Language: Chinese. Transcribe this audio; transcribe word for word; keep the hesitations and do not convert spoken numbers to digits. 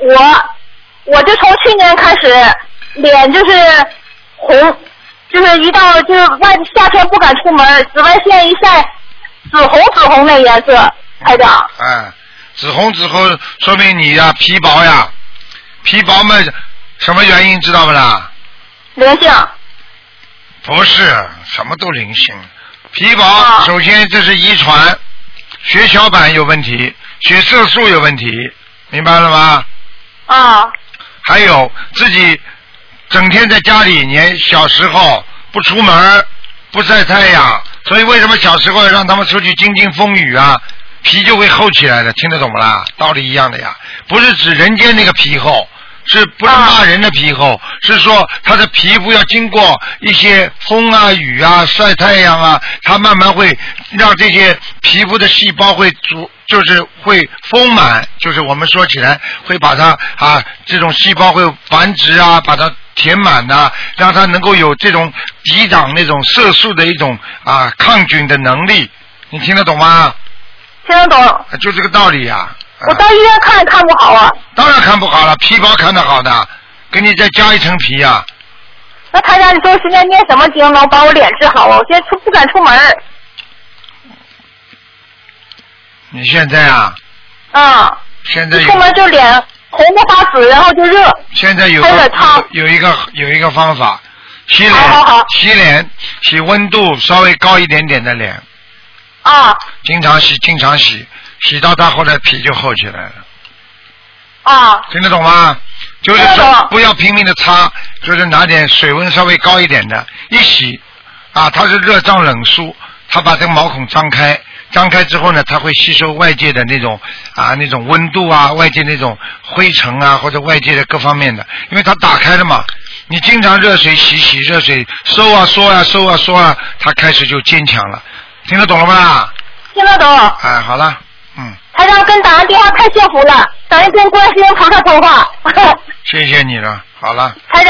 我我就从去年开始脸就是红，就是一到就是外夏天不敢出门，紫外线一晒，紫红紫红的颜色，台长。 哎，紫红紫红说明你呀、皮薄呀，皮薄嘛，什么原因知道不啦？ 灵性。 不是，什么都灵性。皮薄， 啊、 首先这是遗传，血小板有问题，血色素有问题，明白了吗？ 啊。 还有自己整天在家里，年小时候不出门，不晒太阳，所以为什么小时候让他们出去经经风雨啊，皮就会厚起来的，听得懂不啦？道理一样的呀，不是指人间那个皮厚。是不是骂人的皮厚？啊、是说他的皮肤要经过一些风啊、雨啊、晒太阳啊，它慢慢会让这些皮肤的细胞会足，就是会丰满，就是我们说起来会把它啊这种细胞会繁殖啊，把它填满呐、啊，让它能够有这种抵挡那种色素的一种啊抗菌的能力。你听得懂吗？ 听得懂。 就这个道理呀、啊。 我到医院看也看不好啊。 当然看不好了，皮薄看得好的，给你再加一层皮呀、啊。 那台长，你说我现在念什么经能把我脸治好啊？我现在出不敢出门。 你现在啊？ 啊。 现在出门就脸红的发紫，然后就热。 现在有个有一个有一个方法，洗脸， 好好好洗脸，洗温度稍微高一点点的脸。 啊。 经常洗，经常洗。洗到它后来皮就厚起来了。 啊。 听得懂吗？就是不要拼命的擦，就是拿点水温稍微高一点的，一洗啊，它是热胀冷缩，它把这个毛孔张开，张开之后呢，它会吸收外界的那种啊那种温度啊，外界那种灰尘啊，或者外界的各方面的，因为它打开了嘛。你经常热水洗洗，热水收啊缩啊收啊缩啊，它开始就坚强了。听得懂了吗？ 听得懂。 哎，好了。嗯， 台长跟打完电话太幸福了，等于跟观世音菩萨通话。 谢谢你了，好了。 台长。